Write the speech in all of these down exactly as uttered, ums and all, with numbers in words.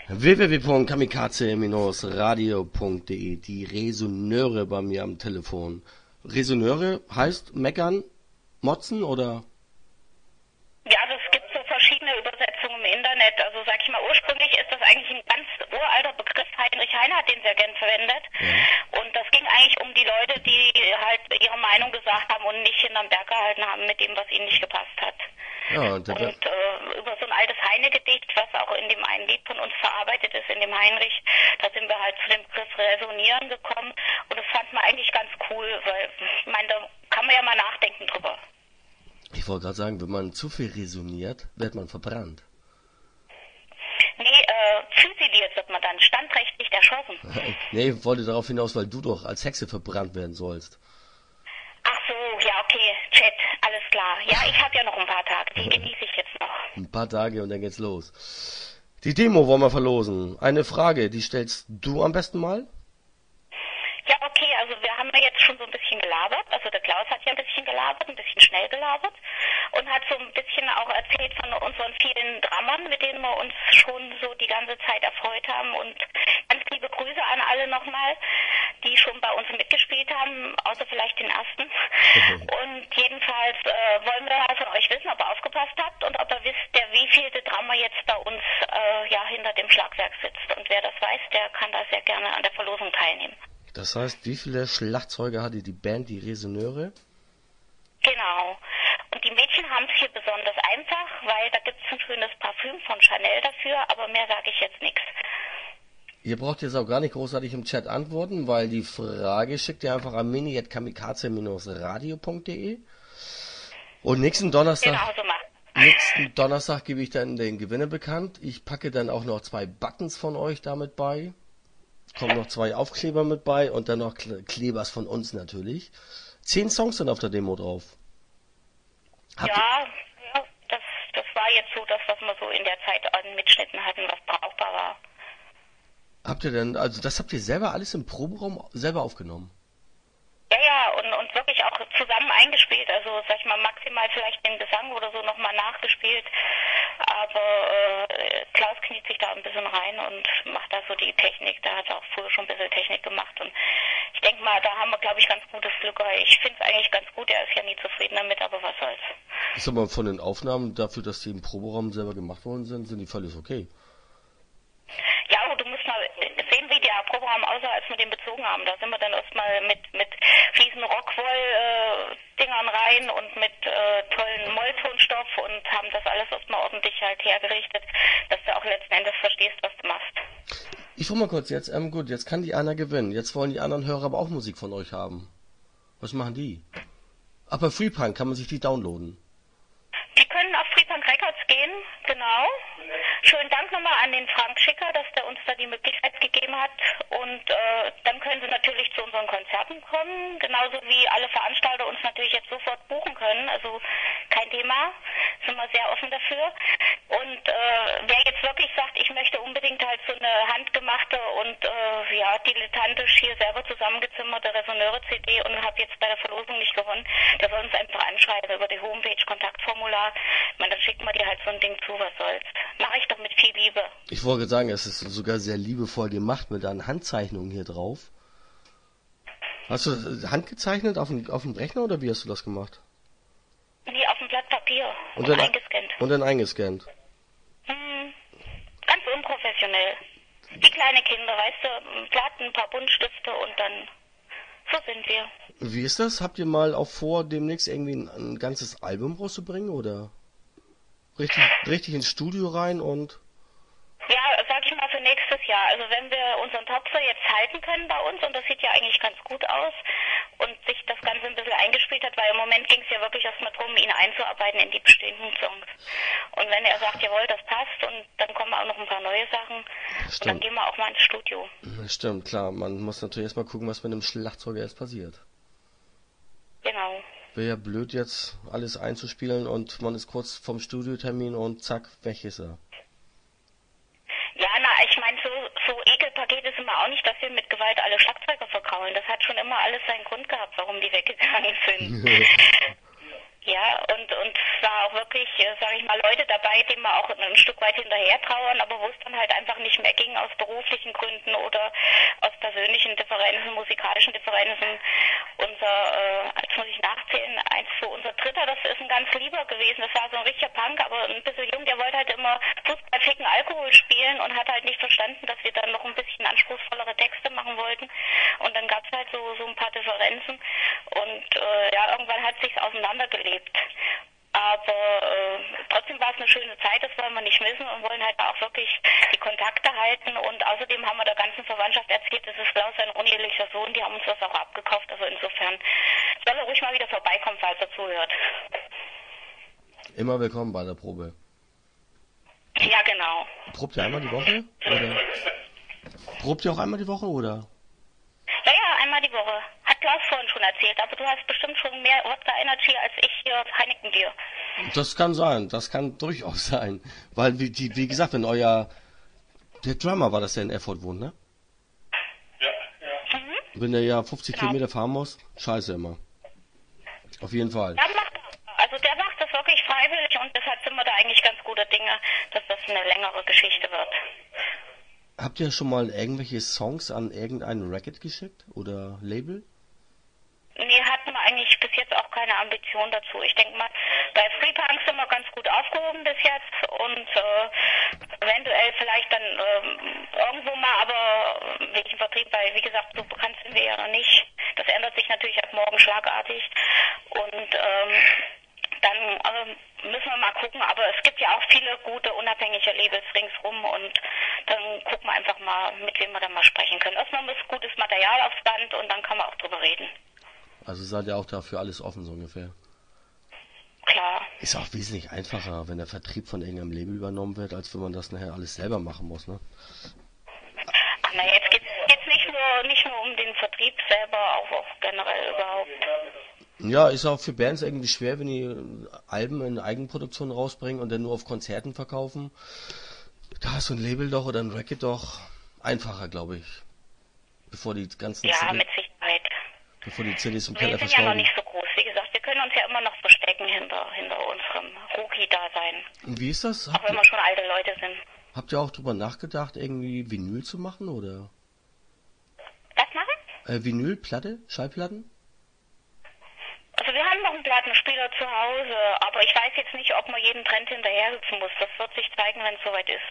w w w punkt kamikaze radio punkt d e, die Resonöre bei mir am Telefon. Resonöre heißt meckern, motzen oder? Ja, das gibt so verschiedene Übersetzungen im Internet. Also sag ich mal, ursprünglich ist das eigentlich ein ganz uralter Begriff. Heinrich Heine hat den sehr gern verwendet. Ja. Und das ging eigentlich um die Leute, die halt ihre Meinung gesagt haben und nicht hinterm Berg gehalten haben mit dem, was ihnen nicht gepasst hat. Ja, und und äh, über so ein altes Heine-Gedicht, was auch in dem einen Lied von uns verarbeitet ist, in dem Heinrich, da sind wir halt zu dem Begriff Resonieren gekommen. Und das fand man eigentlich ganz cool, weil, ich meine, da kann man ja mal nachdenken drüber. Ich wollte gerade sagen, wenn man zu viel resoniert, wird man verbrannt. Nee, äh, züsiliert wird man dann, standrechtlich erschossen. Nee, ich wollte darauf hinaus, weil du doch als Hexe verbrannt werden sollst. Ach so, ja, okay, Chat, alles klar. Ja, ich habe ja noch ein paar Tage, die genieße ich jetzt noch. Ein paar Tage und dann geht's los. Die Demo wollen wir verlosen. Eine Frage, die stellst du am besten mal? Ja, okay, also wir haben ja jetzt schon so ein bisschen gelabert. Also der Klaus hat ja ein bisschen gelabert, ein bisschen schnell gelabert und hat so ein bisschen auch erzählt von unseren vielen Drammern, mit denen wir uns schon so die ganze Zeit erfreut haben. Und ganz liebe Grüße an alle nochmal, die schon bei uns mitgespielt haben, außer vielleicht den ersten. Und jedenfalls äh, wollen wir mal von euch wissen, ob ihr aufgepasst habt und ob ihr wisst, der wievielte Drummer jetzt bei uns äh, ja hinter dem Schlagwerk sitzt. Und wer das weiß, der kann da sehr gerne an der Verlosung teilnehmen. Das heißt, wie viele Schlagzeuger hatte die Band, die Resonöre? Genau. Und die Mädchen haben es hier besonders einfach, weil da gibt es ein schönes Parfüm von Chanel dafür, aber mehr sage ich jetzt nichts. Ihr braucht jetzt auch gar nicht großartig im Chat antworten, weil die Frage schickt ihr einfach an mini at kamikaze radio punkt d e. Und nächsten Donnerstag, genau so machen. nächsten Donnerstag gebe ich dann den Gewinner bekannt. Ich packe dann auch noch zwei Buttons von euch damit bei. Kommen noch zwei Aufkleber mit bei und dann noch Klebers von uns natürlich. Zehn Songs sind auf der Demo drauf. Habt ja, ja das, das war jetzt so das, was wir so in der Zeit an Mitschnitten hatten, was brauchbar war. Habt ihr denn, also das habt ihr selber alles im Proberaum selber aufgenommen? Ja, ja, und, und wirklich auch zusammen eingespielt. Also, sag ich mal, maximal vielleicht den Gesang oder so nochmal nachgespielt. Aber äh, Klaus kniet sich da ein bisschen rein und macht da so die Technik. Da hat er auch früher schon ein bisschen Technik gemacht. Und ich denke mal, da haben wir, glaube ich, ganz gutes Glück. Ich finde es eigentlich ganz gut. Er ist ja nie zufrieden damit, aber was soll's. Ich sag mal, von den Aufnahmen dafür, dass die im Proberaum selber gemacht worden sind, sind die völlig okay. Ja, aber du musst mal sehen, wie der Proberaum aussah, als wir den bezogen haben. Da sind wir dann erstmal mit, mit riesen Rockwoll-Dingern äh, rein und mit äh, tollen Molltonstoff und haben das alles erstmal ordentlich halt hergerichtet, dass du auch letzten Endes verstehst, was du machst. Ich frage mal kurz jetzt, ähm, gut, jetzt kann die einer gewinnen. Jetzt wollen die anderen Hörer aber auch Musik von euch haben. Was machen die? Ach, bei Freepunk kann man sich die downloaden. Die können auf Freepunk Records gehen, genau. Schönen Dank nochmal an den Frank Schicker, dass der uns da die Möglichkeit gegeben hat. Und äh, dann können Sie natürlich zu unseren Konzerten kommen, genauso wie alle Veranstalter uns natürlich jetzt sofort buchen können. Also kein Thema, sind wir sehr offen dafür. Und äh, wer jetzt wirklich sagt, ich möchte unbedingt halt so eine handgemachte und äh, ja dilettantisch hier selber zusammengezimmerte Resonöre-C D und habe jetzt bei der Verlosung nicht gewonnen, der soll uns einfach anschreiben über die Homepage, Kontaktformular. Ich meine, dann schickt man dir halt so ein Ding zu, was soll's. Mache ich doch mit viel Liebe. Ich wollte sagen, es ist sogar sehr liebevoll gemacht mit deinen Handzeichnungen hier drauf. Hast du das handgezeichnet auf dem, auf dem Rechner oder wie hast du das gemacht? Nee, auf dem Blatt Papier und, und dann eingescannt. Und dann eingescannt. Hm, ganz unprofessionell. Wie kleine Kinder, weißt du, ein Blatt, ein paar Buntstifte und dann so sind wir. Wie ist das? Habt ihr mal auch vor, demnächst irgendwie ein, ein ganzes Album rauszubringen oder richtig, richtig ins Studio rein und... Ja, sag ich mal für nächstes Jahr. Also wenn wir unseren Topfer jetzt halten können bei uns, und das sieht ja eigentlich ganz gut aus, und sich das Ganze ein bisschen eingespielt hat, weil im Moment ging es ja wirklich erstmal darum, ihn einzuarbeiten in die bestehenden Songs. Und wenn er sagt, jawohl, das passt, und dann kommen auch noch ein paar neue Sachen, und dann gehen wir auch mal ins Studio. Stimmt, klar. Man muss natürlich erstmal gucken, was mit dem Schlagzeuger erst passiert. Genau. Wäre ja blöd, jetzt alles einzuspielen und man ist kurz vom Studiotermin und zack, weg ist er. Ja, na, ich meine, so, so Ekelpaket ist immer auch nicht, dass wir mit Gewalt alle Schlagzeuger verkraulen. Das hat schon immer alles seinen Grund gehabt, warum die weggegangen sind. Ja, und, und es war auch wirklich, sage ich mal, Leute dabei, denen wir auch ein Stück weit hinterher trauern, aber wo es dann halt einfach nicht mehr ging aus beruflichen Gründen oder aus persönlichen Differenzen, musikalischen Differenzen. Unser, äh, jetzt muss ich nachzählen, eins für unser Dritter, das ist ein ganz lieber gewesen, das war so ein richtiger Punk, aber ein bisschen jung, der wollte halt immer Fußball, Ficken, Alkohol spielen und hat halt nicht verstanden, dass wir dann noch ein bisschen anspruchsvollere Texte machen wollten. Und dann gab es halt so, so ein paar Differenzen und äh, ja, irgendwann hat sich's auseinandergelebt. Aber äh, trotzdem war es eine schöne Zeit, das wollen wir nicht missen und wollen halt auch wirklich die Kontakte halten. Und außerdem haben wir der ganzen Verwandtschaft erzählt, das ist Klaus, sein unehelicher Sohn, die haben uns das auch abgekauft. Also insofern soll er ruhig mal wieder vorbeikommen, falls er zuhört. Immer willkommen bei der Probe. Ja, genau. Probt ihr einmal die Woche? Oder? Probt ihr auch einmal die Woche, oder? Ja, ja, einmal die Woche. Hat Klaus vorhin schon erzählt, aber du hast bestimmt schon mehr Wodka Energy als ich hier Heineken Bier. Das kann sein, das kann durchaus sein. Weil, wie, die, wie gesagt, wenn euer... Der Drummer war das, der in Erfurt wohnt, ne? Ja, ja. Mhm. Wenn der ja fünfzig Genau. Kilometer fahren muss, scheiße immer. Auf jeden Fall. Der macht, also der macht das wirklich freiwillig und deshalb sind wir da eigentlich ganz gute Dinge, dass das eine längere Geschichte wird. Habt ihr schon mal irgendwelche Songs an irgendein Racket geschickt? Oder Label? Nee, hatten wir eigentlich bis jetzt auch keine Ambition dazu. Ich denke mal, bei Free Punk sind wir ganz gut aufgehoben bis jetzt und äh, eventuell vielleicht dann äh, irgendwo mal, aber welchen Vertrieb, weil wie gesagt, so bekannt sind wir ja noch nicht. Das ändert sich natürlich ab morgen schlagartig und ähm, dann äh, müssen wir mal gucken, aber es gibt ja auch viele gute unabhängige Labels ringsrum und dann gucken wir einfach mal, mit wem wir dann mal sprechen können. Erstmal muss gutes Material aufs Band und dann kann man auch drüber reden. Also seid ihr auch dafür alles offen, so ungefähr? Klar. Ist auch wesentlich einfacher, wenn der Vertrieb von irgendeinem Label übernommen wird, als wenn man das nachher alles selber machen muss, ne? Ach, na, jetzt geht's jetzt nicht nur nicht nur um den Vertrieb selber, auch, auch generell überhaupt. Ja, ist auch für Bands irgendwie schwer, wenn die Alben in Eigenproduktion rausbringen und dann nur auf Konzerten verkaufen. Da ist so ein Label doch oder ein Racket doch einfacher, glaube ich. Bevor die ganzen Ja, C Ds, mit Sicherheit. bevor die C Ds im Wir Keller sind ja noch verstauben. nicht so groß. Wie gesagt, wir können uns ja immer noch verstecken hinter, hinter unserem Rookie-Dasein. Und wie ist das? Auch Habt wenn ihr, wir schon alte Leute sind. habt ihr auch drüber nachgedacht, irgendwie Vinyl zu machen, oder? Was machen? Äh, Vinylplatte? Schallplatten? Also wir haben noch einen Plattenspieler zu Hause, aber ich weiß jetzt nicht, ob man jeden Trend hinterherhüpfen muss. Das wird sich zeigen, wenn es soweit ist.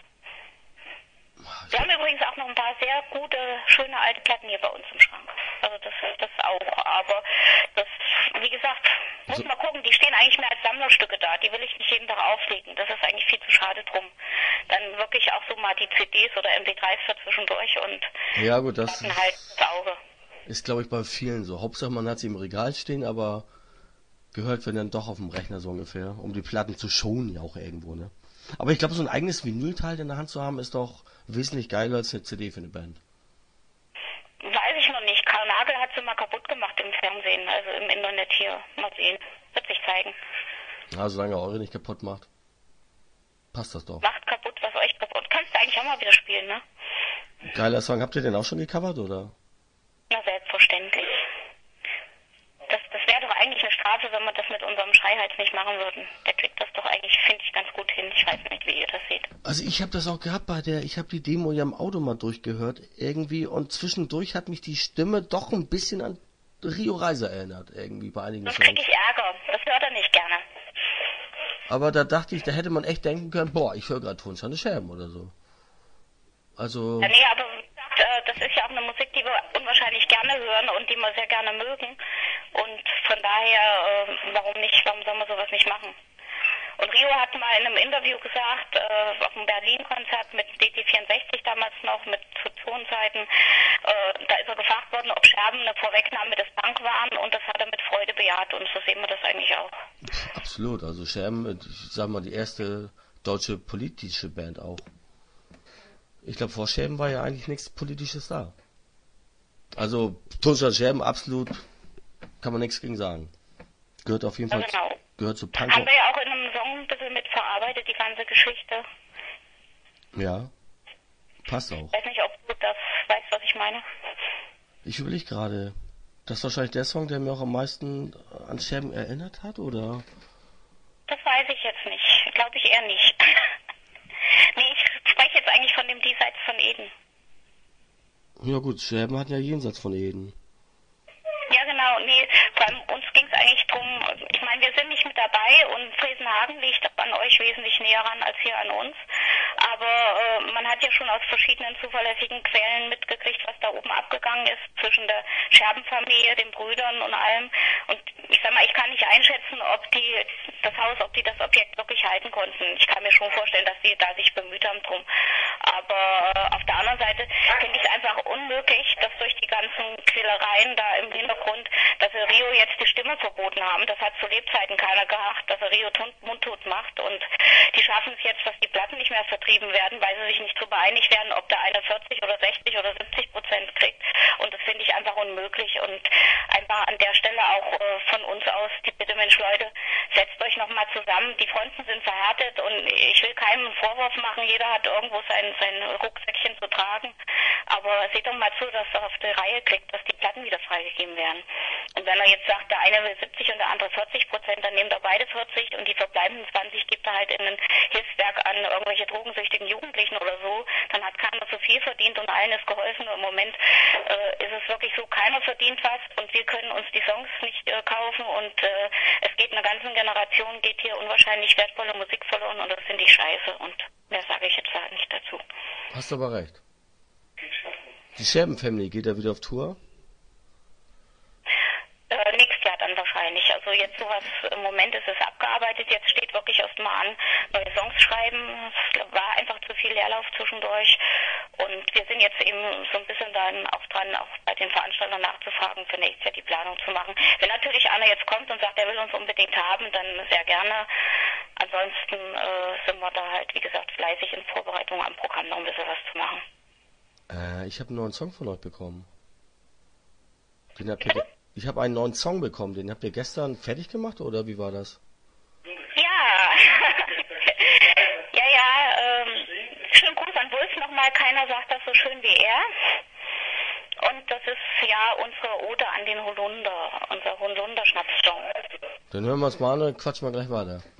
Wir haben übrigens auch noch ein paar sehr gute, schöne alte Platten hier bei uns im Schrank. Also das, das auch. Aber das, wie gesagt, muss Also- man gucken. Die stehen eigentlich mehr als Sammlerstücke da. Die will ich nicht jeden Tag auflegen. Das ist eigentlich viel zu schade drum. Dann wirklich auch so mal die C Ds oder M P drei s für zwischendurch und Ja gut, das Platten halt ins Auge. ist, glaube ich, bei vielen so. Hauptsache man hat sie im Regal stehen, aber gehört wenn dann doch auf dem Rechner so ungefähr, um die Platten zu schonen ja auch irgendwo, ne? Aber ich glaube, so ein eigenes Vinylteil in der Hand zu haben, ist doch wesentlich geiler als eine C D für eine Band. Weiß ich noch nicht. Karl Nagel hat sie mal kaputt gemacht im Fernsehen, also im Internet hier. Mal sehen. Wird sich zeigen. Ja, solange er eure nicht kaputt macht, passt das doch. Macht kaputt, was euch kaputt. Kannst du eigentlich auch mal wieder spielen, ne? Geiler Song. Habt ihr den auch schon gecovert, oder? Na, selbstverständlich. Das, das wäre doch eigentlich eine Strafe, wenn wir das mit unserem Schreihals nicht machen würden. Der kriegt das doch eigentlich, finde ich, ganz gut hin. Ich weiß nicht, wie ihr das seht. Also ich habe das auch gehabt bei der, ich habe die Demo ja im Auto mal durchgehört irgendwie und zwischendurch hat mich die Stimme doch ein bisschen an Rio Reiser erinnert, irgendwie bei einigen Sonst krieg Songs. ich Ärger. Das hört er nicht gerne. Aber da dachte ich, da hätte man echt denken können, boah, ich höre gerade Tonsteine Scherben oder so. Also, Ja, nee, aber wie gesagt, äh, das ist ja auch eine Musik, die wir unwahrscheinlich gerne hören und die wir sehr gerne mögen. Und von daher, äh, warum nicht, warum soll man sowas nicht machen? Und Rio hat mal in einem Interview gesagt, äh, auf einem Berlin-Konzert mit D T vierundsechzig damals noch, mit Tonzeiten, äh, da ist er gefragt worden, ob Scherben eine Vorwegnahme des Punk waren und das hat er mit Freude bejaht und so sehen wir das eigentlich auch. absolut. Also Scherben, ich sag mal, die erste deutsche politische Band auch. Ich glaube, vor Scherben war ja eigentlich nichts Politisches da. Also, Tonsteine Scherben, absolut, kann man nichts gegen sagen. Gehört auf jeden Ja, Fall, genau. gehört zu Punk. Haben wir ja auch in einem Song ein bisschen mit verarbeitet, die ganze Geschichte. Ja, passt auch. Ich weiß nicht, ob du das weißt, was ich meine. Ich überlege gerade, das ist wahrscheinlich der Song, der mir auch am meisten an Scherben erinnert hat, oder? Das weiß ich jetzt nicht. Glaube ich eher nicht. Nee, ich spreche jetzt eigentlich von dem Diesseits von Eden. Ja gut, Scherben hat ja jenseits von Eden. Ja genau, nee, vor allem uns ging es eigentlich drum, ich meine, wir sind nicht mit dabei und Fresenhagen liegt an euch wesentlich näher ran als hier an uns, aber äh, man hat ja schon aus verschiedenen zuverlässigen Quellen mitgekriegt, was da oben abgegangen ist zwischen der Scherbenfamilie, den Brüdern und allem, und ich sag mal, ich kann nicht einschätzen, ob die das Haus, ob die das Objekt wirklich halten konnten. Ich kann mir schon vorstellen, dass die da sich bemüht haben drum, aber äh, auf der anderen Seite finde ich es einfach unmöglich, dass durch die ganzen Quälereien da im Hintergrund, dass sie Rio jetzt die Stimme verboten haben. Das hat zu Lebzeiten keiner gehabt, dass er Rio mundtot macht, und die schaffen es jetzt, dass die Platten nicht mehr vertrieben werden, weil sie sich nicht darüber einig werden, ob der eine vierzig oder sechzig oder siebzig Prozent kriegt, und das finde ich einfach unmöglich, und einfach an der Stelle auch äh, von uns aus die Bitte, Mensch Leute, setzt euch nochmal zusammen, die Fronten sind verhärtet und ich will keinem einen Vorwurf machen, jeder hat irgendwo sein, sein Rucksäckchen zu tragen, aber seht doch mal zu, dass er auf die Reihe kriegt, dass die Platten wieder freigegeben werden. Und wenn er jetzt sagt, der eine will siebzig und der andere vierzig Prozent, dann nehmt er beide vierzig und die verbleibenden zwanzig gibt er halt in ein Hilfswerk an irgendwelche drogensüchtigen Jugendlichen oder so, dann hat keiner so viel verdient und allen ist geholfen. Und im Moment äh, ist es wirklich so, keiner verdient was und wir können uns die Songs nicht äh, kaufen, und äh, es geht einer ganzen Generation, geht hier unwahrscheinlich wertvolle Musik verloren, und das finde ich scheiße, und mehr sage ich jetzt halt nicht dazu. Hast aber recht. Die Scherben-Family geht ja wieder auf Tour? Äh, nächstes Jahr dann wahrscheinlich. Also jetzt sowas, im Moment ist es abgearbeitet, jetzt steht wirklich erstmal an, neue Songs schreiben. Es war einfach zu viel Leerlauf zwischendurch, und wir sind jetzt eben so ein bisschen dann auch dran, auch bei den Veranstaltern nachzufragen, für nächstes Jahr die Planung zu machen. Wenn natürlich einer jetzt kommt und sagt, er will uns unbedingt haben, dann sehr gerne. Ansonsten äh, sind wir da halt, wie gesagt, fleißig in Vorbereitung am Programm noch ein bisschen was zu machen. Äh, ich habe einen neuen Song von euch bekommen. Den habt ihr, ich habe einen neuen Song bekommen, den habt ihr gestern fertig gemacht, oder wie war das? Ja, ja, ja, ähm, schönen Gruß an Wulf nochmal, keiner sagt das so schön wie er. Und das ist ja unsere Ode an den Holunder, unser Holunder-Schnapssong. Dann hören wir es mal an und quatschen wir gleich weiter.